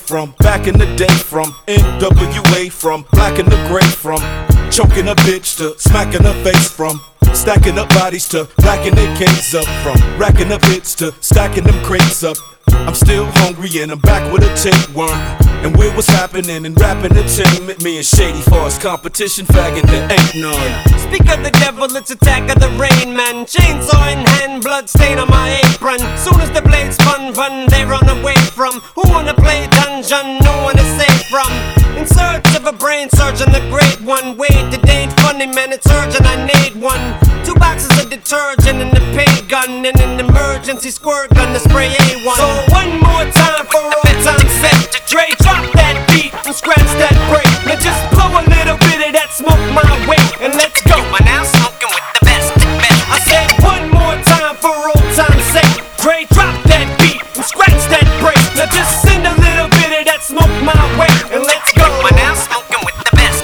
from back in the day, from NWA, from black and the gray, from choking a bitch to smacking her face, from stacking up bodies to racking their cans up, from racking up hits to stacking them crates up. I'm still hungry and I'm back with a tapeworm. And with what's happening in rap entertainment, me and Shady Far's competition, faggot, there ain't none. Speak of the devil, it's attack of the rain man. Chainsaw in hand, blood stain on my apron. Soon as the blades spun, run, they run away from. Who wanna play dungeon? No one is safe from. In search of a brain surgeon, the great one. Wait, it ain't funny, man, it's urgent, I need one. 2 boxes of detergent and a paint gun, and an emergency squirt gun to spray A1. So one more time for old time's sake. Dre, drop that beat and scratch that break. Now just blow a little bit of that smoke my way, and let's go. You are now smoking with the best. I said one more time for old time's sake. Dre, drop that beat and scratch that break. Now just send a little bit of that smoke my way, and let's go. You are now smoking with the best.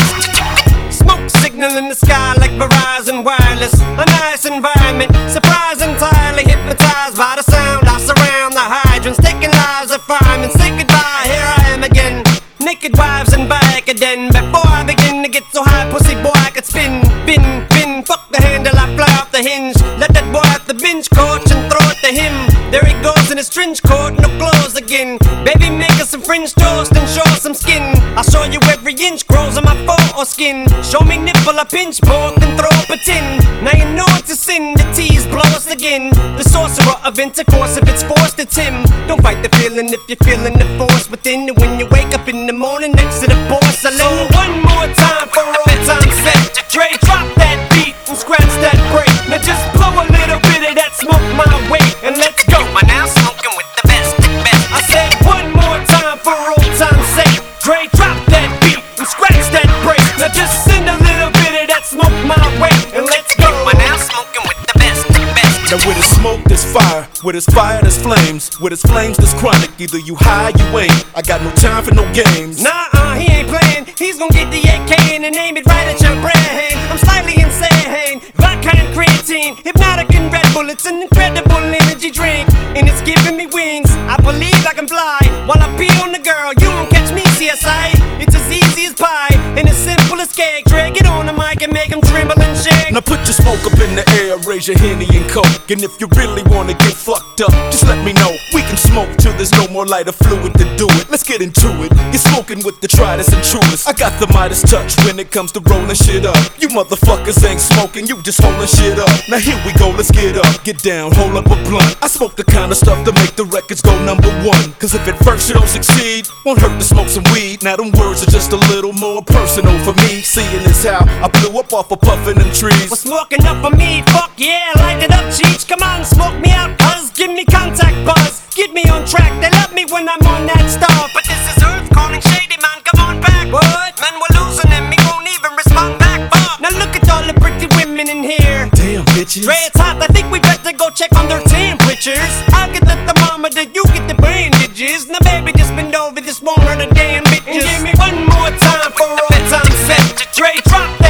Smoke signal in the sky like Verizon Wireless. A nice environment, surprised entirely hypnotized by the sound. I surround the hydrants, taking lives of firemen. Say goodbye, here I am again. Naked wives and Vicodin. Before I begin to get so high, pussy boy, I could spin. Bin, fuck the handle, I fly off the hinge. Let that boy off the bench coach and throw it to him. There he goes in his trench coat, no clothes again. Baby, make us some French toast and show us some skin. I'll show you every inch grows on my foreskin. Show me nipple, I pinch both and throw up a tin. Now you know it's a sin, the tease blow us again. The sorcerer of intercourse, if it's forced, it's him. Don't fight the feeling if you're feeling the force within. When you wake up in the morning next to the porcelain. So one more time for old time's sake. Dre, drop that beat and scratch that break. Now just blow a little bit of that smoke my way, and let's go. You are now smoking with the best. I said one more time for old time's sake. Dre, drop that beat and scratch that break. Now just send a little bit of that smoke my way, and let's go. You are now smoking with the best. Now with his smoke there's fire, with his fire there's flames, with his flames there's chronic. Either you high, you ain't. I got no time for no games. Nah, he ain't playing. He's gonna get the AK and aim it right at your brain. I'm slightly insane. Vodka and creatine, hypnotic and Red Bull. It's an incredible energy drink, and it's giving me wings. I believe I can fly while I pee on the girl. You won't catch me, CSI. It's as easy as pie and as simple as cake. Drag it on the mic and make 'em tremble and shake. Now put your smoke up in the air, raise your Henny and Coke. And if you really wanna get fucked up, just let me know. We can smoke till there's no more lighter fluid to do it. Let's get into it. You're smoking with the tritest and truest. I got the Midas touch when it comes to rolling shit up. You motherfuckers ain't smoking, you just holding shit up. Now here we go, let's get up, get down, hold up a blunt. I smoke the kind of stuff to make the records go #1. Cause if at first you don't succeed, won't hurt to smoke some weed. Now them words are just a little more personal for me. Seeing as how I blew up off of puffin' them trees. Well, smoking up for me, fuck yeah, light it up, Cheech. Come on, smoke me out, cuz give me contact buzz. Get me on track, they love me when I'm on that stuff. But this is Earth calling Shady, man, come on back. What? Man, we're losing him, he won't even respond back, fuck. Now look at all the pretty women in here. Damn, bitches. Dre, it's hot, I think we better go check on their temperatures. I'll get the thermometer, you get the bandages. Now baby, just bend over, this won't hurt a damn bitches. And give me one more time for old time's sake. Dre, drop that.